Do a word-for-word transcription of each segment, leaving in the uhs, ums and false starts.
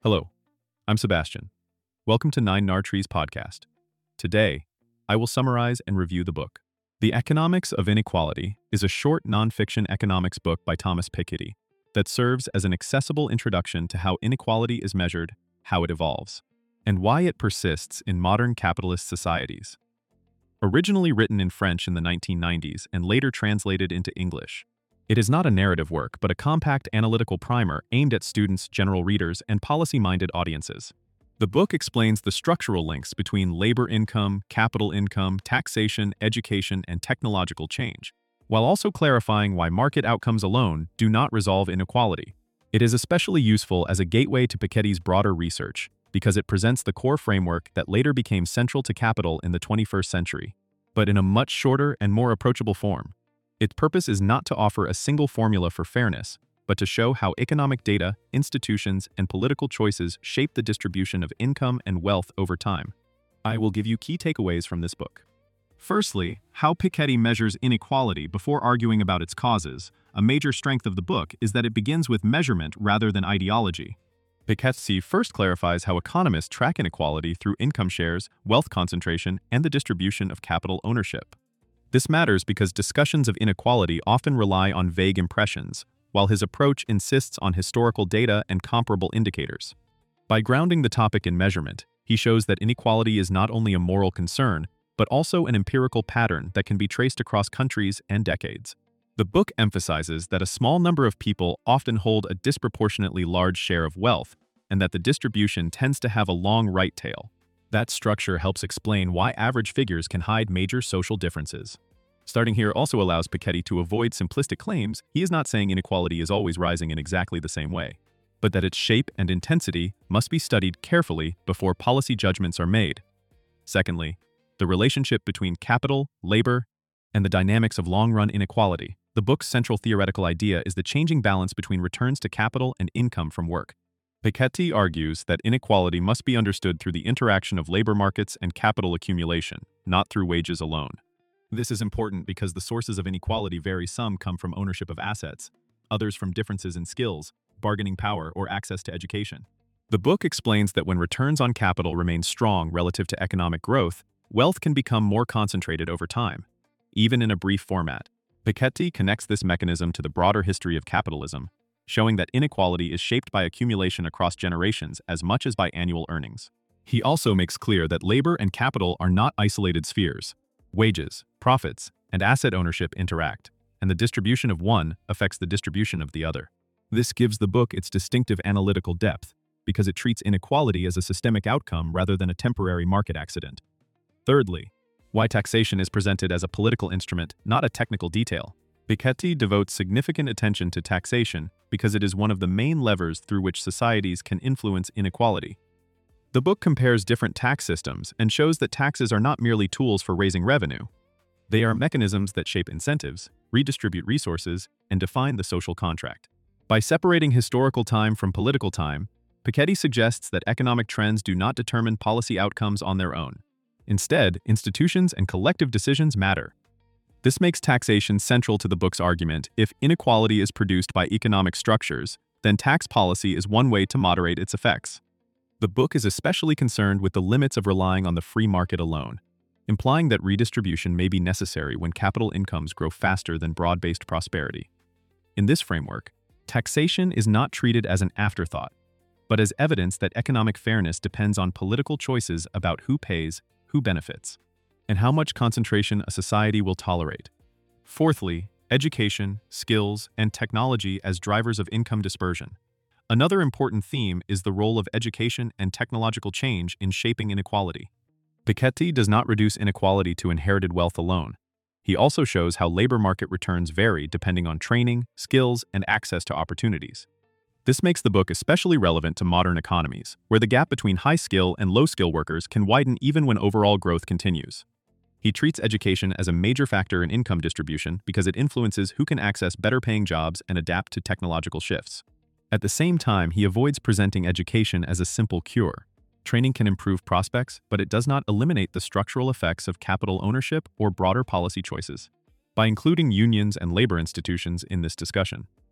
Hello, I'm Sebastian. Welcome to Nine Nar Trees podcast. Today, I will summarize and review the book. The Economics of Inequality is a short nonfiction economics book by Thomas Piketty that serves as an accessible introduction to how inequality is measured, how it evolves, and why it persists in modern capitalist societies. Originally written in French in the nineteen nineties and later translated into English, it is not a narrative work but a compact analytical primer aimed at students, general readers, and policy-minded audiences. The book explains the structural links between labor income, capital income, taxation, education, and technological change, while also clarifying why market outcomes alone do not resolve inequality. It is especially useful as a gateway to Piketty's broader research because it presents the core framework that later became central to capital in the twenty-first century, but in a much shorter and more approachable form. Its purpose is not to offer a single formula for fairness, but to show how economic data, institutions, and political choices shape the distribution of income and wealth over time. I will give you key takeaways from this book. Firstly, how Piketty measures inequality before arguing about its causes. A major strength of the book is that it begins with measurement rather than ideology. Piketty first clarifies how economists track inequality through income shares, wealth concentration, and the distribution of capital ownership. This matters because discussions of inequality often rely on vague impressions, while his approach insists on historical data and comparable indicators. By grounding the topic in measurement, he shows that inequality is not only a moral concern, but also an empirical pattern that can be traced across countries and decades. The book emphasizes that a small number of people often hold a disproportionately large share of wealth, and that the distribution tends to have a long right tail. That structure helps explain why average figures can hide major social differences. Starting here also allows Piketty to avoid simplistic claims. He is not saying inequality is always rising in exactly the same way, but that its shape and intensity must be studied carefully before policy judgments are made. Secondly, the relationship between capital, labor, and the dynamics of long-run inequality. The book's central theoretical idea is the changing balance between returns to capital and income from work. Piketty argues that inequality must be understood through the interaction of labor markets and capital accumulation, not through wages alone. This is important because the sources of inequality vary. Some come from ownership of assets, others from differences in skills, bargaining power, or access to education. The book explains that when returns on capital remain strong relative to economic growth, wealth can become more concentrated over time, even in a brief format. Piketty connects this mechanism to the broader history of capitalism, showing that inequality is shaped by accumulation across generations as much as by annual earnings. He also makes clear that labor and capital are not isolated spheres. Wages, profits, and asset ownership interact, and the distribution of one affects the distribution of the other. This gives the book its distinctive analytical depth, because it treats inequality as a systemic outcome rather than a temporary market accident. Thirdly, why taxation is presented as a political instrument, not a technical detail. Piketty devotes significant attention to taxation because it is one of the main levers through which societies can influence inequality. The book compares different tax systems and shows that taxes are not merely tools for raising revenue. They are mechanisms that shape incentives, redistribute resources, and define the social contract. By separating historical time from political time, Piketty suggests that economic trends do not determine policy outcomes on their own. Instead, institutions and collective decisions matter. This makes taxation central to the book's argument. If inequality is produced by economic structures, then tax policy is one way to moderate its effects. The book is especially concerned with the limits of relying on the free market alone, implying that redistribution may be necessary when capital incomes grow faster than broad-based prosperity. In this framework, taxation is not treated as an afterthought, but as evidence that economic fairness depends on political choices about who pays, who benefits, and how much concentration a society will tolerate. Fourthly, education, skills, and technology as drivers of income dispersion. Another important theme is the role of education and technological change in shaping inequality. Piketty does not reduce inequality to inherited wealth alone. He also shows how labor market returns vary depending on training, skills, and access to opportunities. This makes the book especially relevant to modern economies, where the gap between high-skill and low-skill workers can widen even when overall growth continues. He treats education as a major factor in income distribution because it influences who can access better-paying jobs and adapt to technological shifts. At the same time, he avoids presenting education as a simple cure. Training can improve prospects, but it does not eliminate the structural effects of capital ownership or broader policy choices. By including unions and labor institutions in this discussion,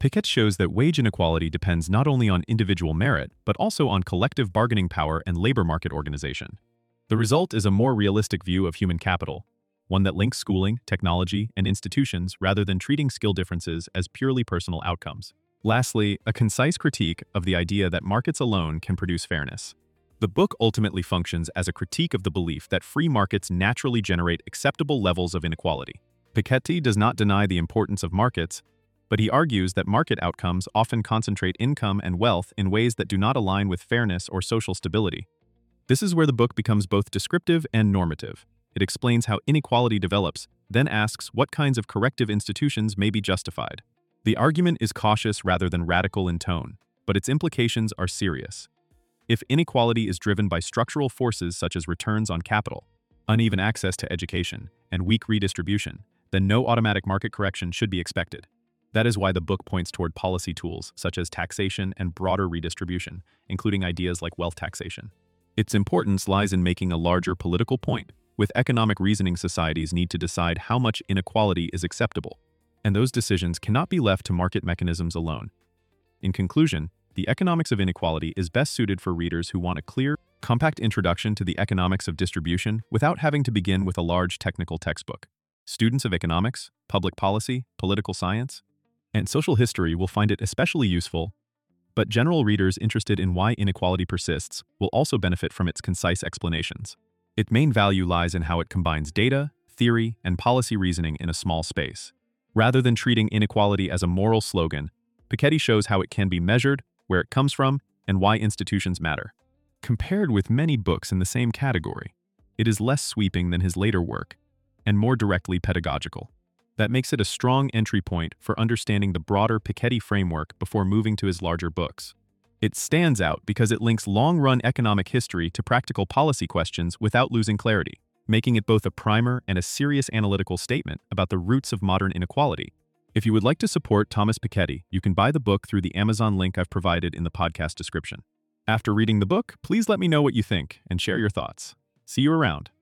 Piketty shows that wage inequality depends not only on individual merit, but also on collective bargaining power and labor market organization. The result is a more realistic view of human capital, one that links schooling, technology, and institutions rather than treating skill differences as purely personal outcomes. Lastly, a concise critique of the idea that markets alone can produce fairness. The book ultimately functions as a critique of the belief that free markets naturally generate acceptable levels of inequality. Piketty does not deny the importance of markets, but he argues that market outcomes often concentrate income and wealth in ways that do not align with fairness or social stability. This is where the book becomes both descriptive and normative. It explains how inequality develops, then asks what kinds of corrective institutions may be justified. The argument is cautious rather than radical in tone, but its implications are serious. If inequality is driven by structural forces such as returns on capital, uneven access to education, and weak redistribution, then no automatic market correction should be expected. That is why the book points toward policy tools such as taxation and broader redistribution, including ideas like wealth taxation. Its importance lies in making a larger political point. With economic reasoning, societies need to decide how much inequality is acceptable, and those decisions cannot be left to market mechanisms alone. In conclusion, The Economics of Inequality is best suited for readers who want a clear, compact introduction to the economics of distribution without having to begin with a large technical textbook. Students of economics, public policy, political science, and social history will find it especially useful, but general readers interested in why inequality persists will also benefit from its concise explanations. Its main value lies in how it combines data, theory, and policy reasoning in a small space. Rather than treating inequality as a moral slogan, Piketty shows how it can be measured, where it comes from, and why institutions matter. Compared with many books in the same category, it is less sweeping than his later work, and more directly pedagogical. That makes it a strong entry point for understanding the broader Piketty framework before moving to his larger books. It stands out because it links long-run economic history to practical policy questions without losing clarity, making it both a primer and a serious analytical statement about the roots of modern inequality. If you would like to support Thomas Piketty, you can buy the book through the Amazon link I've provided in the podcast description. After reading the book, please let me know what you think and share your thoughts. See you around.